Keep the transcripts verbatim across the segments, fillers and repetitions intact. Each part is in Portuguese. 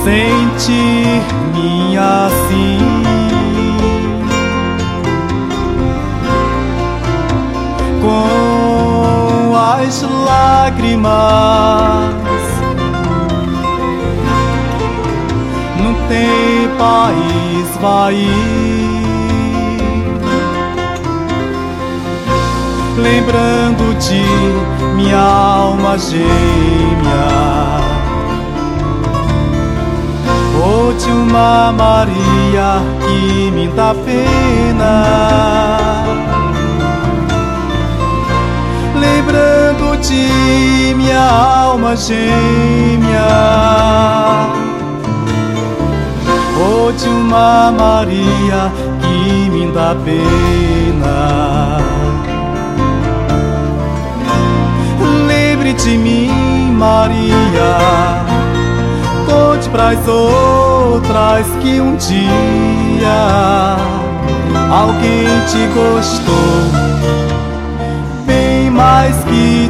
sentir-me assim, com as lágrimas no tempo a esvair, lembrando de minha alma gêmea, ou de uma Maria que me dá pena, lembrando de minha alma gêmea, ou de uma Maria que me dá pena. Lembre de mim, Maria, conte pras outras que um dia alguém te gostou bem mais que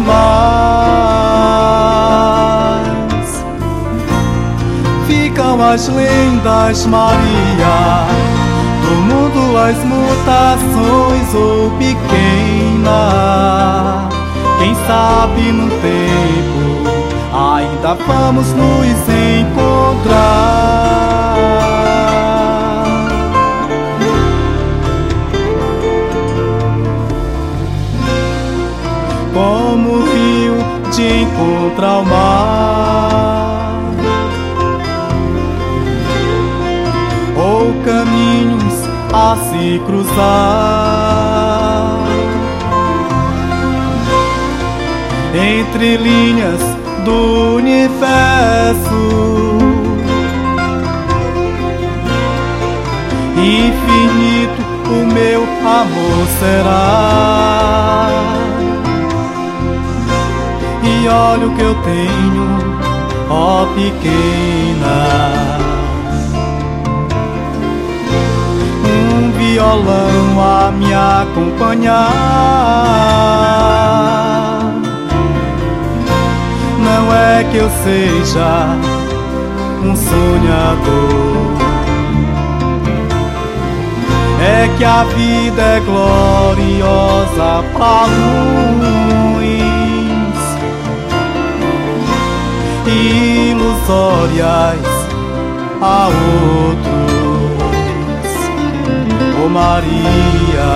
demais. Ficam as lendas, Maria, do mundo as mutações ou pequena. Quem sabe no tempo ainda vamos nos encontrar, como o rio te encontra ao mar, ou caminhos a se cruzar, entre linhas do universo, infinito o meu amor será. E olha o que eu tenho, ó pequena, um violão a me acompanhar. Não é que eu seja um sonhador, é que a vida é gloriosa para uns e ilusórias a outros. Oh Maria,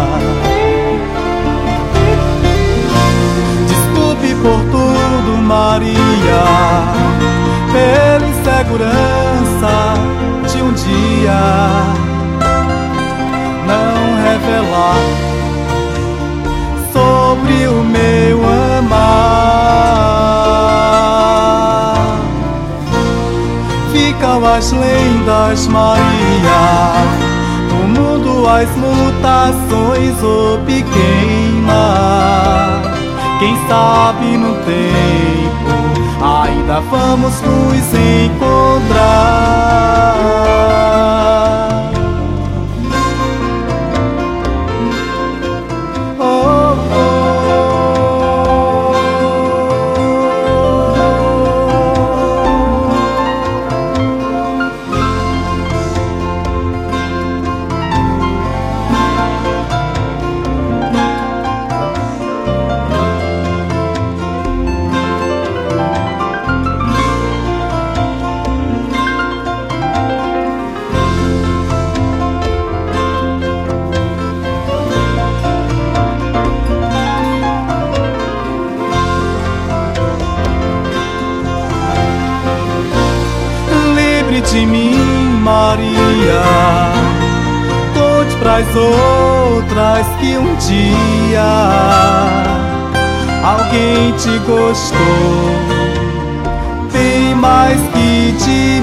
desculpe por tudo, Maria, pela insegurança de um dia não revelar sobre o meu amar. Ficam as lendas, Maria, do mundo as mutações ou pequena. Quem sabe no tempo ainda vamos nos encontrar. Oh, de mim, Maria, conte pras outras que um dia alguém te gostou bem mais que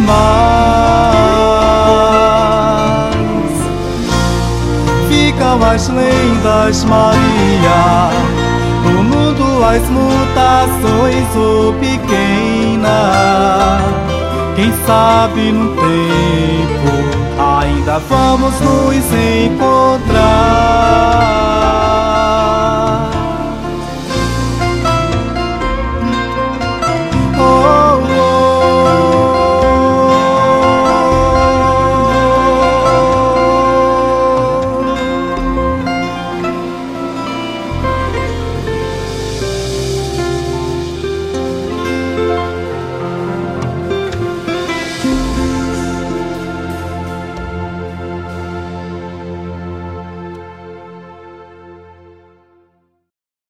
demais. Ficam as lendas, Maria, do mundo as mutações ou pequena. Quem sabe no tempo ainda vamos nos encontrar.